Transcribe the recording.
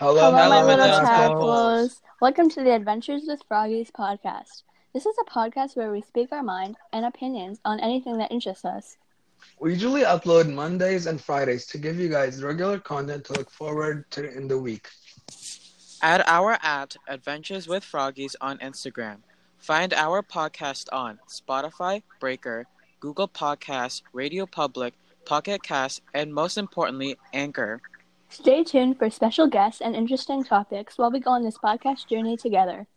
Hello, Hello, my my Hello, my little little little tadpoles. tadpoles. tadpoles. Welcome to the Adventures with Froggies podcast. This is a podcast where we speak our mind and opinions on anything that interests us. We usually upload Mondays and Fridays to give you guys regular content to look forward to in the week. Add our Adventures with Froggies on Instagram. Find our podcast on Spotify, Breaker, Google Podcasts, Radio Public, Pocket Cast, and most importantly, Anchor. Stay tuned for special guests and interesting topics while we go on this podcast journey together.